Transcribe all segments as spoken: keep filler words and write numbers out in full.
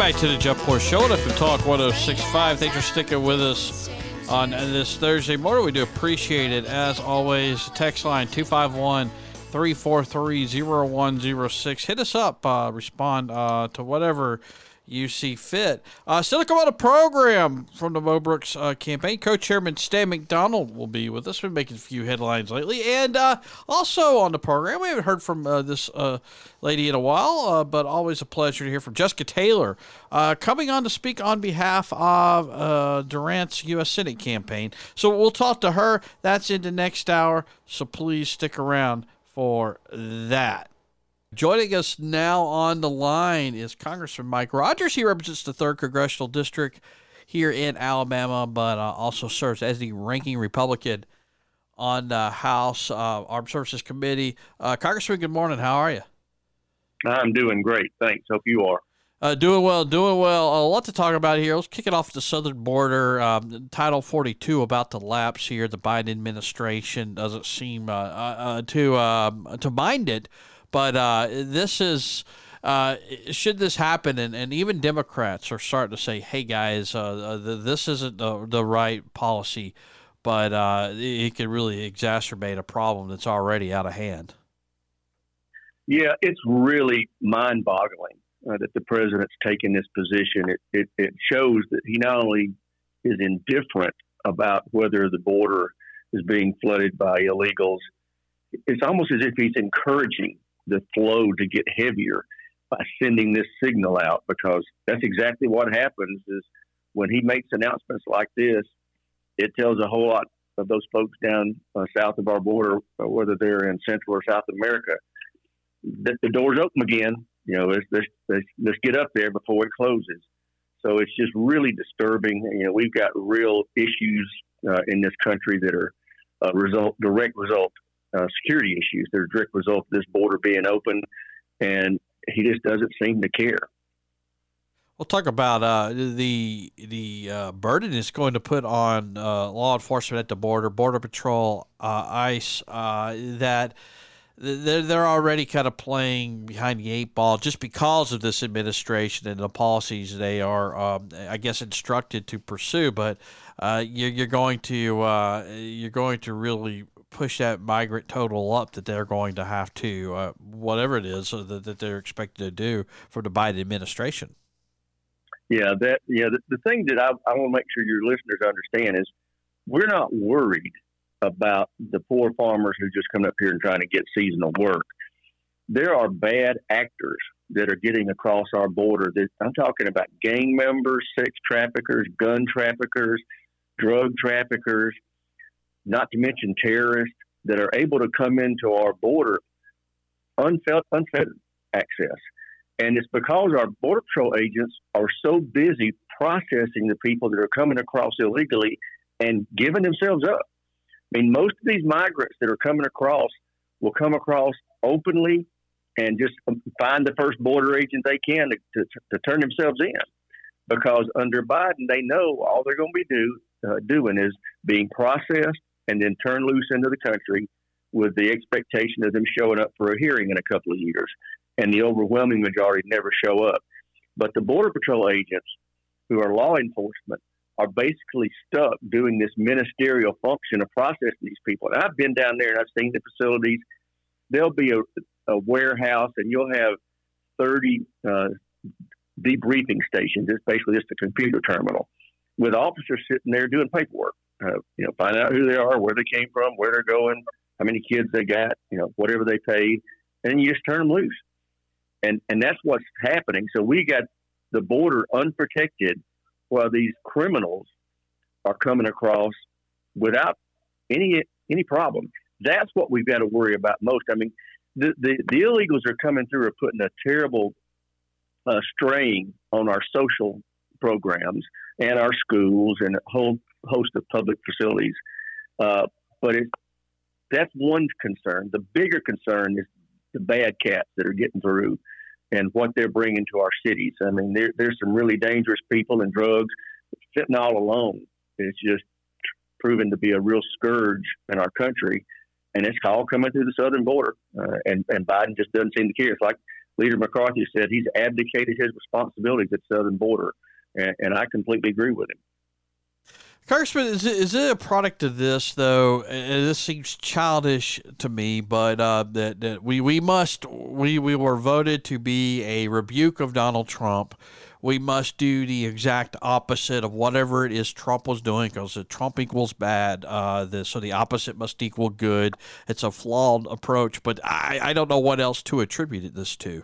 back to the Jeff Poor Show on F M Talk one oh six point five. Thanks for sticking with us on this Thursday morning. We do appreciate it. As always, text line two five one, three four three, zero one zero six. Hit us up. Uh, respond uh, to whatever you see fit. Uh, still to come on a program from the Mo Brooks uh, campaign. Co-chairman Stan McDonald will be with us. We've been making a few headlines lately. And uh, also on the program, we haven't heard from uh, this uh, lady in a while, uh, but always a pleasure to hear from Jessica Taylor, uh, coming on to speak on behalf of uh, Durant's U S Senate campaign. So we'll talk to her. That's in the next hour, so please stick around for that. Joining us now on the line is Congressman Mike Rogers. He represents the third Congressional District here in Alabama, but uh, also serves as the ranking Republican on the House uh, Armed Services Committee. Uh, Congressman, good morning. How are you? I'm doing great. Thanks. Hope you are. Uh, doing well, doing well. A lot to talk about here. Let's kick it off at the southern border. Um, Title forty-two about to lapse here. The Biden administration doesn't seem uh, uh, to uh, to mind it. But uh, this is, uh, should this happen, and, and even Democrats are starting to say, hey, guys, uh, the, this isn't the, the right policy, but uh, it could really exacerbate a problem that's already out of hand. Yeah, it's really mind-boggling uh, that the president's taken this position. It, it, it shows that he not only is indifferent about whether the border is being flooded by illegals, it's almost as if he's encouraging the flow to get heavier by sending this signal out, because that's exactly what happens is when he makes announcements like this, it tells a whole lot of those folks down uh, south of our border, uh, whether they're in Central or South America, that the door's open again. You know, let's, let's, let's, let's get up there before it closes. So it's just really disturbing. You know, we've got real issues uh, in this country that are a result, direct result Uh, security issues. They're a direct result of this border being open, and he just doesn't seem to care. We'll talk about uh, the the uh, burden it's going to put on uh, law enforcement at the border, Border Patrol, uh, ICE, uh, that they're, they're already kind of playing behind the eight ball just because of this administration and the policies they are, um, I guess, instructed to pursue. But uh, you're, you're going to uh, you're going to really push that migrant total up that they're going to have to, uh, whatever it is that, that they're expected to do for the Biden administration. Yeah, that yeah. The, the thing that I, I want to make sure your listeners understand is we're not worried about the poor farmers who just come up here and trying to get seasonal work. There are bad actors that are getting across our border. That I'm talking about gang members, sex traffickers, gun traffickers, drug traffickers, not to mention terrorists that are able to come into our border unfelt, unfettered access. And it's because our Border Patrol agents are so busy processing the people that are coming across illegally and giving themselves up. I mean, most of these migrants that are coming across will come across openly and just find the first border agent they can to, to, to turn themselves in. Because under Biden, they know all they're going to be do, uh, doing is being processed and then turned loose into the country with the expectation of them showing up for a hearing in a couple of years. And the overwhelming majority never show up. But the Border Patrol agents, who are law enforcement, are basically stuck doing this ministerial function of processing these people. And I've been down there and I've seen the facilities. There'll be a, a warehouse and you'll have thirty uh, debriefing stations. It's basically just a computer terminal with officers sitting there doing paperwork. Uh, you know, find out who they are, where they came from, where they're going, how many kids they got, you know, whatever they paid, and then you just turn them loose. And and that's what's happening. So we got the border unprotected while these criminals are coming across without any any problem. That's what we've got to worry about most. I mean, the the, the illegals are coming through, are putting a terrible uh, strain on our social programs and our schools and a whole host of public facilities. Uh, but it, that's one concern. The bigger concern is the bad cats that are getting through and what they're bringing to our cities. I mean, there, there's some really dangerous people and drugs. Fentanyl alone is just proven to be a real scourge in our country, and it's all coming through the southern border. Uh, and, and Biden just doesn't seem to care. It's like Leader McCarthy said he's abdicated his responsibilities at the southern border, and, and I completely agree with him. Congressman, is it, is it a product of this, though? And this seems childish to me, but uh, that, that we, we must, we, we were voted to be a rebuke of Donald Trump. We must do the exact opposite of whatever it is Trump was doing, because Trump equals bad. Uh, the, so the opposite must equal good. It's a flawed approach, but I, I don't know what else to attribute this to.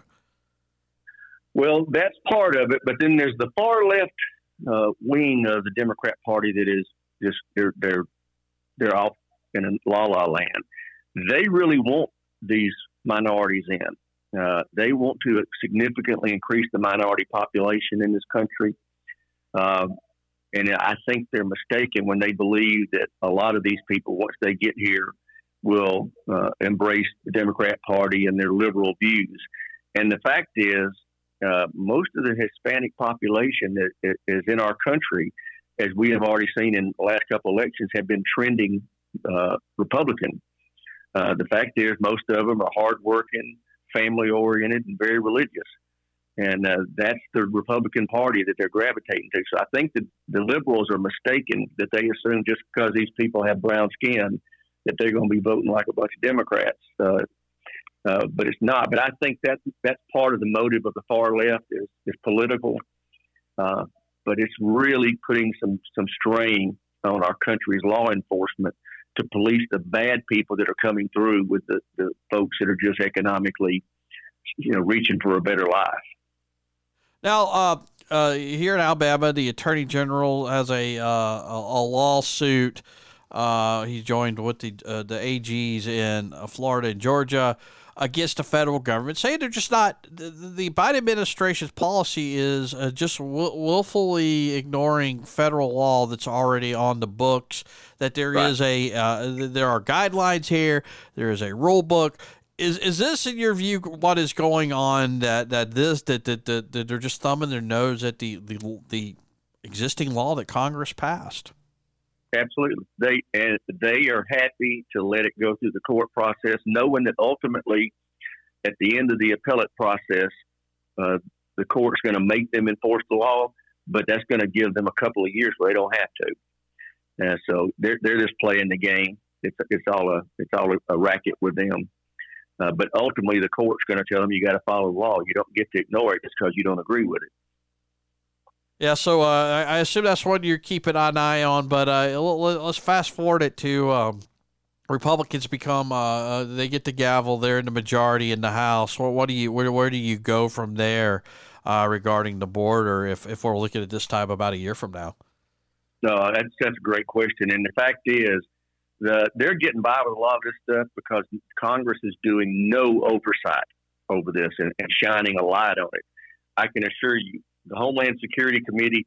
Well, that's part of it, but then there's the far left uh, wing of the Democrat Party that is just they're they're they're off in a la la land. They really want these minorities in. Uh, they want to significantly increase the minority population in this country, um, and I think they're mistaken when they believe that a lot of these people, once they get here, will uh, embrace the Democrat Party and their liberal views. And the fact is, Uh, most of the Hispanic population that is in our country, as we have already seen in the last couple of elections, have been trending uh, Republican. Uh, the fact is, most of them are hardworking, family-oriented, and very religious. And uh, that's the Republican Party that they're gravitating to. So I think that the liberals are mistaken that they assume just because these people have brown skin that they're going to be voting like a bunch of Democrats. Uh, Uh, but it's not. But I think that that's part of the motive of the far left is, is political. Uh, but it's really putting some, some strain on our country's law enforcement to police the bad people that are coming through with the, the folks that are just economically, you know, reaching for a better life. Now, uh, uh, here in Alabama, the Attorney General has a uh, a, a lawsuit. Uh, he joined with the uh, the A Gs in Florida and Georgia against the federal government, saying they're just not, the, the Biden administration's policy is uh, just will, willfully ignoring federal law that's already on the books, that there right. is a, uh, there are guidelines here, there is a rule book. Is is this, in your view, what is going on, that, that this, that, that, that, that they're just thumbing their nose at the, the, the existing law that Congress passed? Absolutely. They and they are happy to let it go through the court process, knowing that ultimately, at the end of the appellate process, uh, the court's going to make them enforce the law, but that's going to give them a couple of years where they don't have to. Uh, so they're they're just playing the game. It's it's all a it's all a, a racket with them. Uh, but ultimately, the court's going to tell them you got to follow the law. You don't get to ignore it just because you don't agree with it. Yeah, so uh, I assume that's one you're keeping an eye on, but uh, let's fast forward it to um, Republicans become uh, they get the gavel, they're in the majority in the House. What, what do you where, where do you go from there uh, regarding the border? If if we're looking at this time about a year from now, no, that's that's a great question, and the fact is, the they're getting by with a lot of this stuff because Congress is doing no oversight over this and, and shining a light on it. I can assure you. The Homeland Security Committee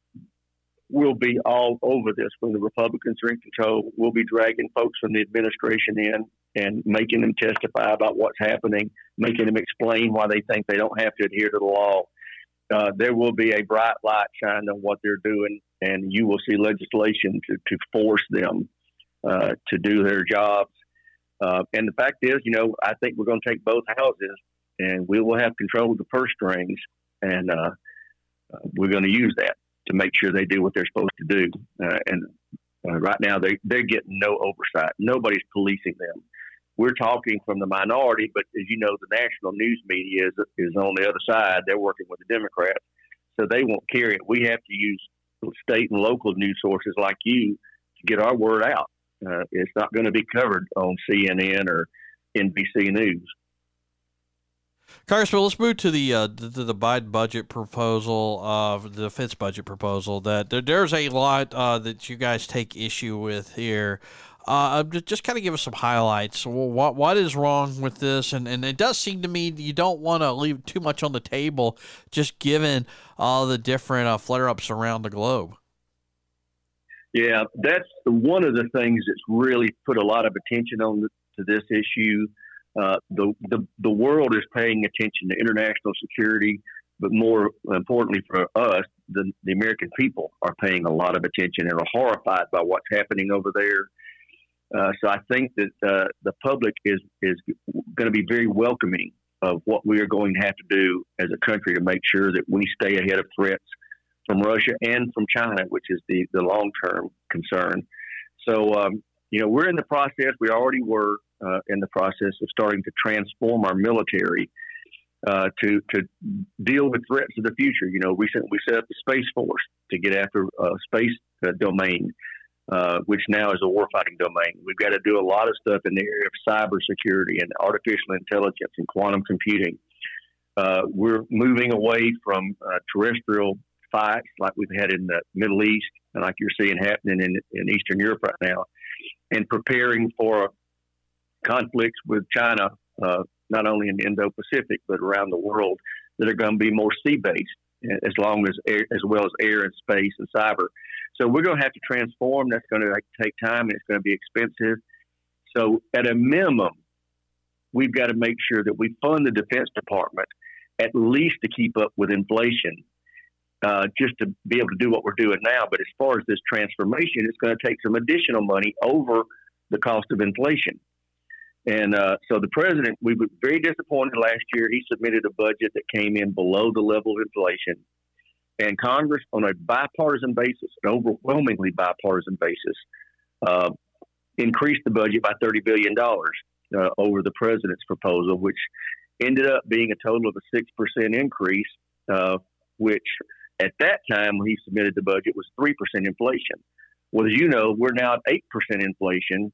will be all over this when the Republicans are in control. We'll be dragging folks from the administration in and making them testify about what's happening, making them explain why they think they don't have to adhere to the law. Uh, there will be a bright light shined on what they're doing, and you will see legislation to, to force them uh, to do their jobs. Uh, and the fact is, you know, I think we're going to take both houses, and we will have control of the purse strings, and uh, Uh, we're going to use that to make sure they do what they're supposed to do. Uh, and uh, right now, they, they're getting no oversight. Nobody's policing them. We're talking from the minority, but as you know, the national news media is, is on the other side. They're working with the Democrats, so they won't carry it. We have to use state and local news sources like you to get our word out. Uh, it's not going to be covered on C N N or N B C News. Congressman, let's move to the uh, to the Biden budget proposal, uh, the defense budget proposal. That there, there's a lot uh, that you guys take issue with here. Uh, just, just kind of give us some highlights. What what is wrong with this? And and it does seem to me you don't want to leave too much on the table, just given all the different uh, flare-ups around the globe. Yeah, that's one of the things that's really put a lot of attention on the, to this issue. Uh, the, the the world is paying attention to international security, but more importantly for us, the, the American people are paying a lot of attention and are horrified by what's happening over there. Uh, so I think that uh, the public is is going to be very welcoming of what we are going to have to do as a country to make sure that we stay ahead of threats from Russia and from China, which is the, the long-term concern. So, um, you know, we're in the process, we already were uh, in the process of starting to transform our military uh, to to deal with threats of the future. You know, recently we set up the Space Force to get after uh, space uh, domain, uh, which now is a warfighting domain. We've got to do a lot of stuff in the area of cybersecurity and artificial intelligence and quantum computing. Uh, we're moving away from uh, terrestrial fights like we've had in the Middle East and like you're seeing happening in, in Eastern Europe right now, and preparing for conflicts with China, uh, not only in the Indo-Pacific, but around the world, that are going to be more sea-based, as long as air, as well as air and space and cyber. So we're going to have to transform. That's going to take time, and it's going to be expensive. So at a minimum, we've got to make sure that we fund the Defense Department at least to keep up with inflation, uh, just to be able to do what we're doing now. But as far as this transformation, it's going to take some additional money over the cost of inflation. And uh, so the president, we were very disappointed last year. He submitted a budget that came in below the level of inflation. And Congress, on a bipartisan basis, an overwhelmingly bipartisan basis, uh, increased the budget by thirty billion dollars uh, over the president's proposal, which ended up being a total of a six percent increase, uh, which at that time when he submitted the budget was three percent inflation. Well, as you know, we're now at eight percent inflation.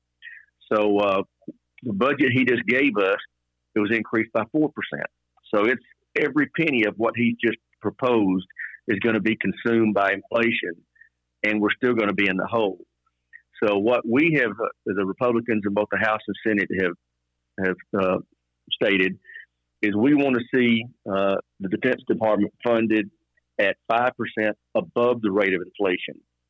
So uh, the budget he just gave us, it was increased by four percent. So it's every penny of what he just proposed is going to be consumed by inflation, and we're still going to be in the hole. So what we have, uh, the Republicans in both the House and Senate have have uh, stated, is we want to see uh, the Defense Department funded at five percent above the rate of inflation.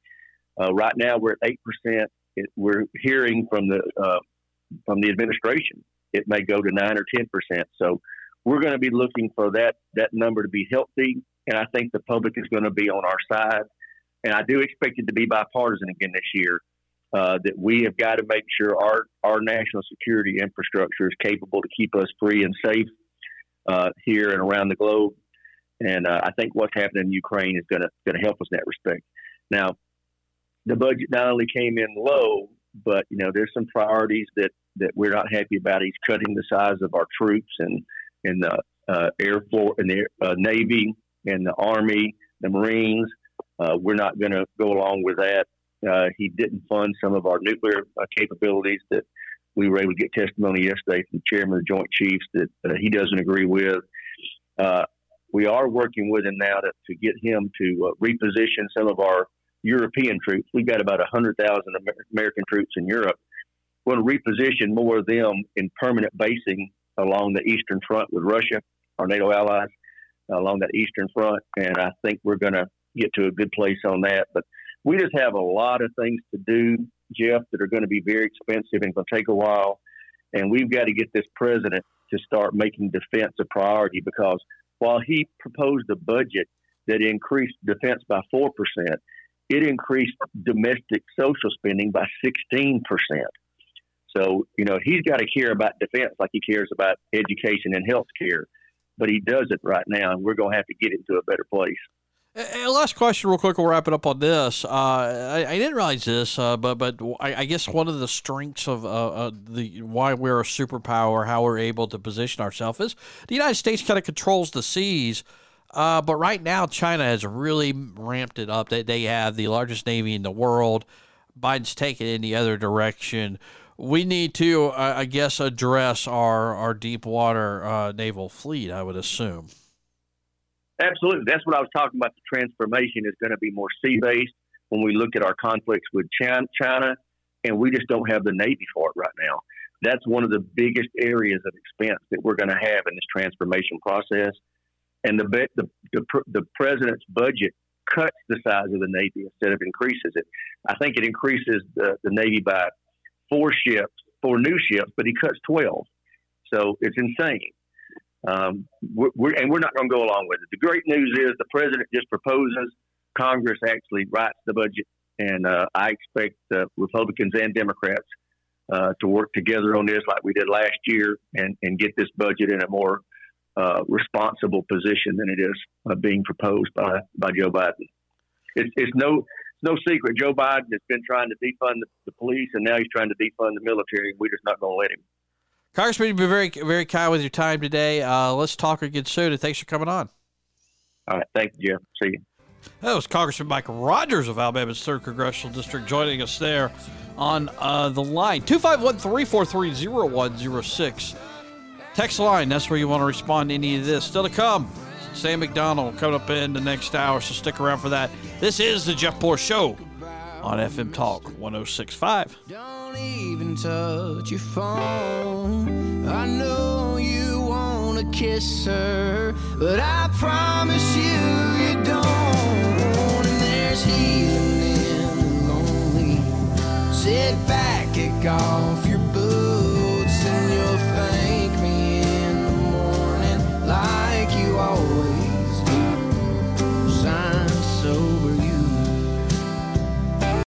Uh, right now, we're at eight percent. It, we're hearing from the uh, from the administration it may go to nine or ten percent. So we're going to be looking for that that number to be healthy, and I think the public is going to be on our side. And I do expect it to be bipartisan again this year. Uh, that we have got to make sure our, our national security infrastructure is capable to keep us free and safe uh, here and around the globe. And uh, I think what's happening in Ukraine is going to going to help us in that respect. Now, the budget not only came in low, but you know there's some priorities that, that we're not happy about. He's cutting the size of our troops and in the uh, Air Force and the uh, Navy and the Army, the Marines. Uh, we're not going to go along with that. Uh, he didn't fund some of our nuclear uh, capabilities that we were able to get testimony yesterday from the chairman of the Joint Chiefs that uh, he doesn't agree with. Uh, we are working with him now to, to get him to uh, reposition some of our European troops. We've got about one hundred thousand American troops in Europe. We're going to reposition more of them in permanent basing along the Eastern Front with Russia, our NATO allies, uh, along that Eastern Front. And I think we're going to get to a good place on that. But we just have a lot of things to do, Jeff, that are going to be very expensive and going to take a while. And we've got to get this president to start making defense a priority, because while he proposed a budget that increased defense by four percent, it increased domestic social spending by sixteen percent. So, you know, he's got to care about defense like he cares about education and health care. But he doesn't right now, and we're going to have to get it to a better place. And last question real quick, we'll wrap it up on this. Uh, I, I didn't realize this, uh, but but I, I guess one of the strengths of uh, uh, the why we're a superpower, how we're able to position ourselves, is the United States kind of controls the seas. Uh, but right now, China has really ramped it up. They, they have the largest Navy in the world. Biden's taking it in the other direction. We need to, uh, I guess, address our, our deep water uh, naval fleet, I would assume. Absolutely. That's what I was talking about. The transformation is going to be more sea-based when we look at our conflicts with China, and we just don't have the Navy for it right now. That's one of the biggest areas of expense that we're going to have in this transformation process. And the, the, the, the president's budget cuts the size of the Navy instead of increases it. I think it increases the, the Navy by four ships, four new ships, but he cuts twelve. So it's insane. Um, we're, we're, and we're not going to go along with it. The great news is the president just proposes, Congress actually writes the budget, and uh, I expect uh, Republicans and Democrats uh, to work together on this like we did last year and, and get this budget in a more uh, responsible position than it is uh, being proposed by, by Joe Biden. It's, it's no it's no secret. Joe Biden has been trying to defund the, the police, and now he's trying to defund the military, and we're just not going to let him. Congressman, you've been very, very kind with your time today. Uh, let's talk again soon, and thanks for coming on. All right. Thank you, Jeff. See you. That was Congressman Mike Rogers of Alabama's third Congressional District joining us there on uh, the line. two five one, three four three, zero one zero six. Text line, that's where you want to respond to any of this. Still to come, Sam McDonald coming up in the next hour, so stick around for that. This is the Jeff Poor Show on F M Talk one oh six point five. Don't even touch your phone. I know you want to kiss her, but I promise you you don't. And there's healing in the lonely. Sit back, kick off your